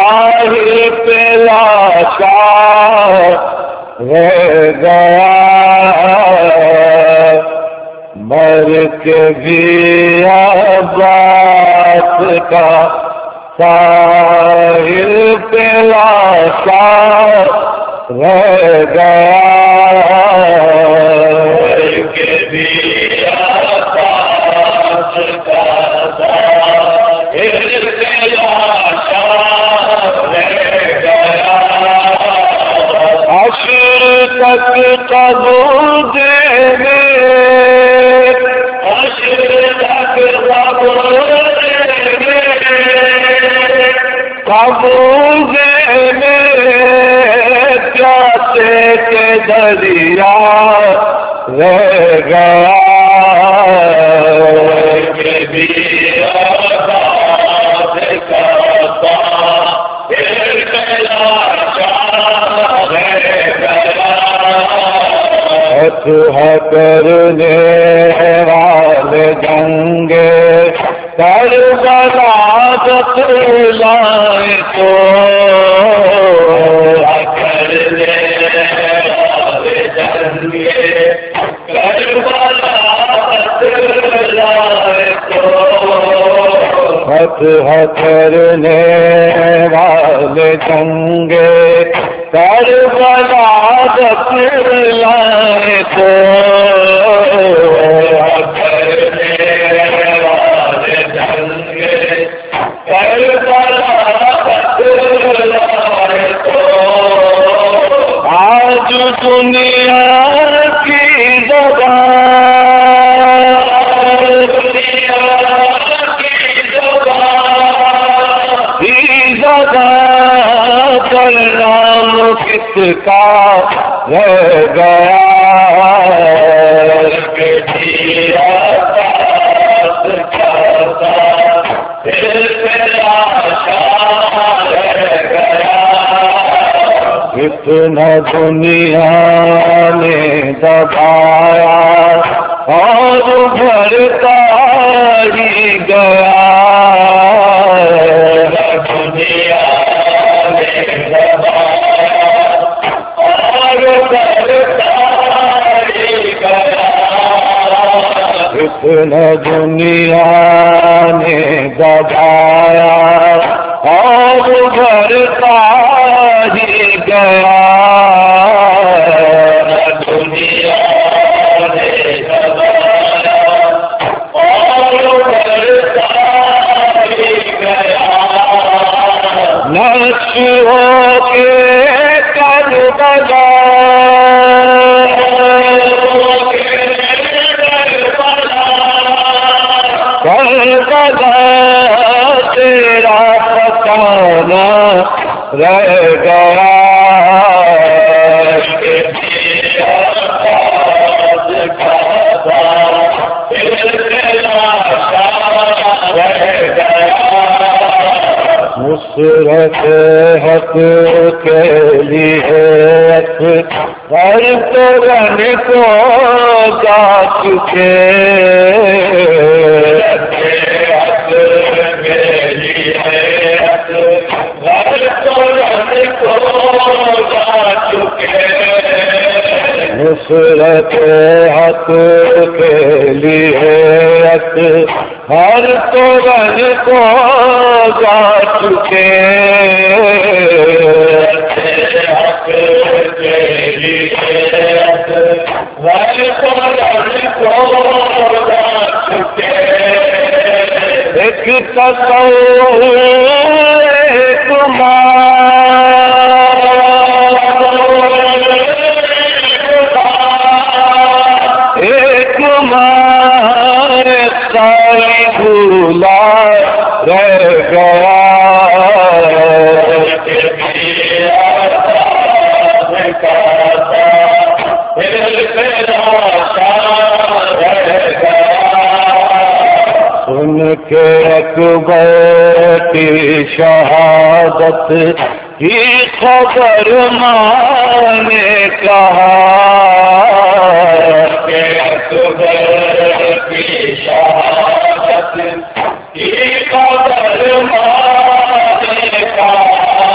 ساحل پہ لاچار رہ گیا، مر کے بھی عباس کا ساحل پہ لاچار رہ گیا، مر کے بھی عباس کا ساحل پہ لاچار رہ گیا، حشر تک قبول دے قبول میں پیاسے کے دریا رہ گیا، کرنے والے جنگ کربلا دکھلائے تو، کرنے والے جنگ کربلا دکھلائے تو، فتح کرنے والے جنگ کربلا دکھلائے تو، کرنے والے جنگ کربلا دکھلائے تو، آج دنیا کی زبان پر نام کس کا رہ گیا، اتنا دنیا نے دبایا اور بھرتا ہی گیا، دنیا نے دبایا اور بھرتا ہی گیا، اتنا دنیا نے دبایا اور بھرتا ہی گیا، دنیا نے دبایا اور بھرتا ہی گیا، نقش ہو کے کربلا کربلا تیرا ٹھکانا رہ گیا، نصرت حق کے لیے ہر قرن کو گا چکے، حق کے لیے ہر قرن کو گا چکے، نصرت حق کے لیے ہر قرن کو گا چکے، حق کے لیے ہر قرن کو گا چکے، ایک تصور ایک ایک مار سائی بھولا رہ گیا، سن کے اکبر کی شہادت کی خبر ماں نے کہا، کہ اکبر کی شہادت کی خبر ماں نے کہا،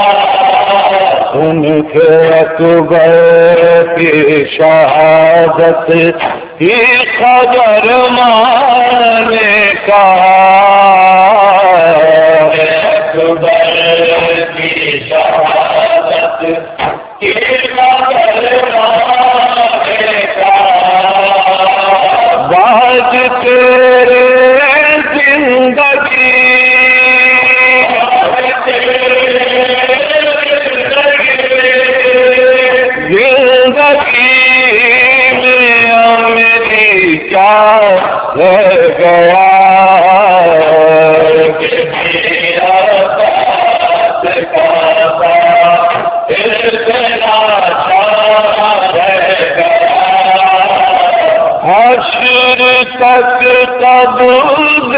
ان کے اکبر کی شہادت کی خبر مانے کا اکبر کی شہادت کی خبر مانے کا باج تیرے زندگی کیا رہ گیا حشر تک قبول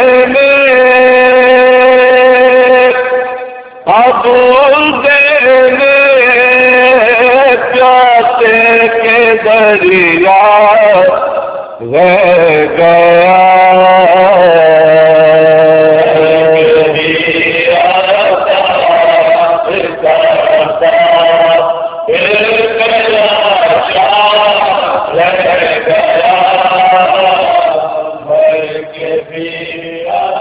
دینے پیاسے کے دریا رہ گیا رہ گیا